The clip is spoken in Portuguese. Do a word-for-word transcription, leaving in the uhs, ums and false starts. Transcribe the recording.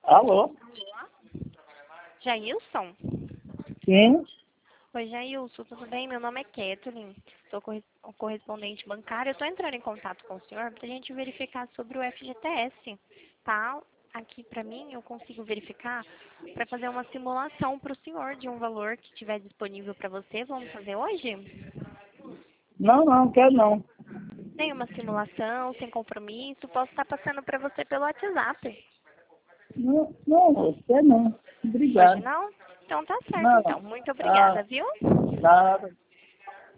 Alô? Jailson? Sim? Oi, Jailson, tudo bem? Meu nome é Kathleen, sou corre- correspondente bancária. Eu estou entrando em contato com o senhor para a gente verificar sobre o F G T S, tá? Aqui para mim eu consigo verificar para fazer uma simulação para o senhor de um valor que estiver disponível para você. Vamos fazer hoje? Não, não, quero não. Tem uma simulação, sem compromisso, posso estar passando para você pelo WhatsApp. Não, não, quero não. Hoje Obrigado. não? Então tá certo, Não, então. Muito ah, obrigada, viu? nada.